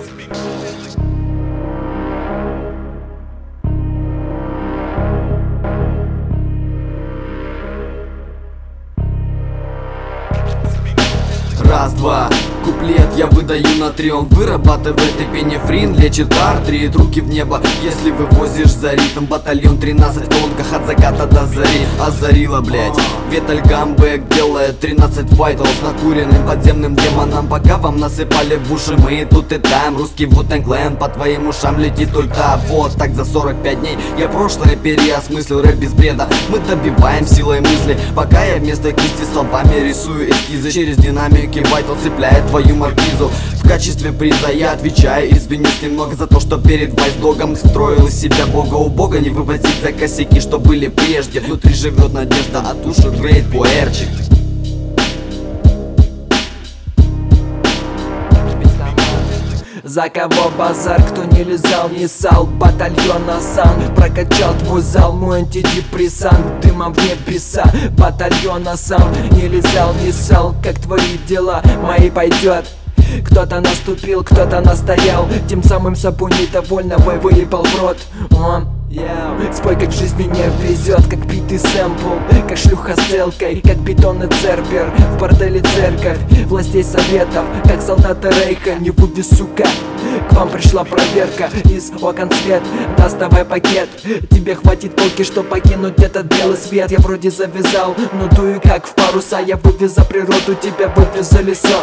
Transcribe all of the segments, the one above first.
Раз-два, куплет я выдаю на 3. Он вырабатывает эпинефрин, лечит артрит, руки в небо, если вывозишь за ритм. Батальон 13 в колонках от заката до зари. Озарила, блять, Веталь камбэк делает 13 файтов с накуренным подземным демоном. Пока вам насыпали в уши мы тут и там. Русский Wu-Tang Clan по твоим ушам летит ульта. Вот так за 45 дней я прошлое переосмыслил. Рэп без бреда мы добиваем силой мысли. Пока я вместо кисти словами рисую эскизы. Через динамики Вайтл цепляет твою маркизу. В качестве приза я отвечаю, извинюсь немного за то, что перед вайсдогом строил из себя бога у бога. Не вывозить за косяки, что были прежде. Внутри живет надежда, а душу греет пуэрчик. За кого базар, кто не лизал, не сал. Батальон Асан прокачал твой зал. Мой антидепрессант дымом в небеса. Батальон Асан не лизал, не сал. Как твои дела, мои пойдет. Кто-то наступил, кто-то настоял. Тем самым собой недовольного выебал в рот. Спой, как в жизни не везет, как битый сэмпл, как шлюха с целкой, как бетонный цербер, в борделе церковь, властей советов, как солдаты рейха. Не буди, сука, к вам пришла проверка, из окон свет, доставай пакет. Тебе хватит полки, что покинуть этот белый свет. Я вроде завязал, но дую как в паруса. Я вывез за природу, тебя вывез за леса.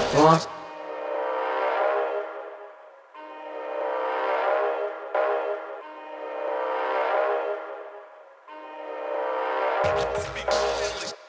Speak